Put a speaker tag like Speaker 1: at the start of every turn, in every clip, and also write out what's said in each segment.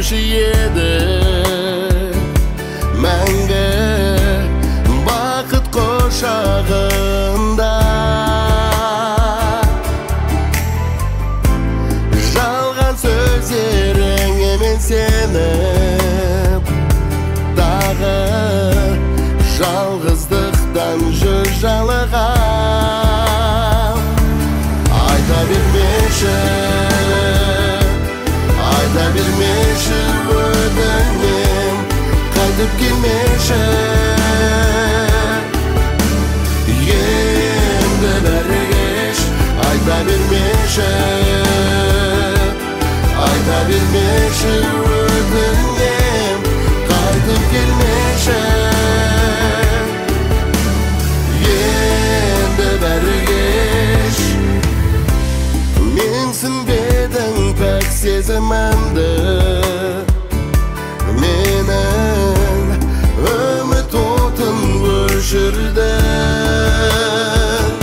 Speaker 1: gülüşü edi menge bakıt koşağında. Жалған сөздеріңе мен сеніп дағы жалғыздықтан жүр жалығам. Айта бермеші өтінем, қайтып келмеші. Енді бәрі кеш, айта бермеші өтінем, қайтып келмеші. Енді бәрі кеш. Менсінбедің пәк сезімімді, менің үміт отын өшірдің.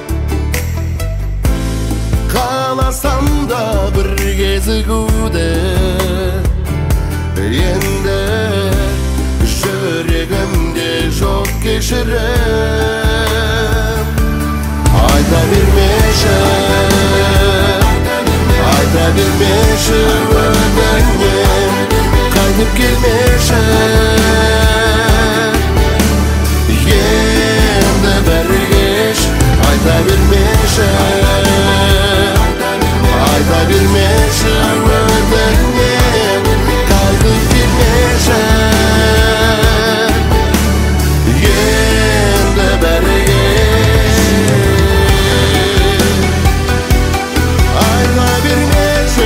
Speaker 1: Қаласам да бір кезігуді, енді жүрегімде жоқ кешірім. Айта бермеші өтінем, қайтып келмеші. Енді бәрі кеш, айта бермеші өтінем, қайтып келмеші. Енді бәрі кеш. Айта бермеші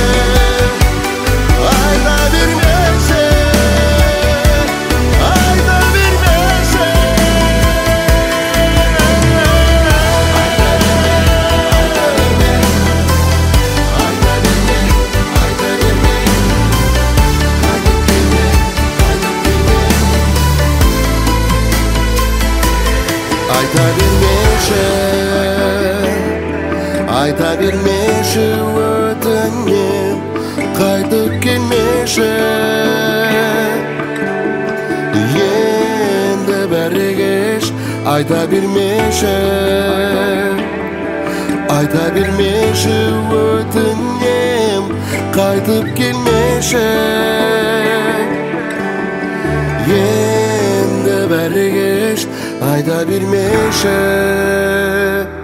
Speaker 1: өтінем, қайтып келмеші. Енді бәрі кеш, айта бермеші өтінем, қайтып келмеші. Енді бәрі кеш, айта бермеші.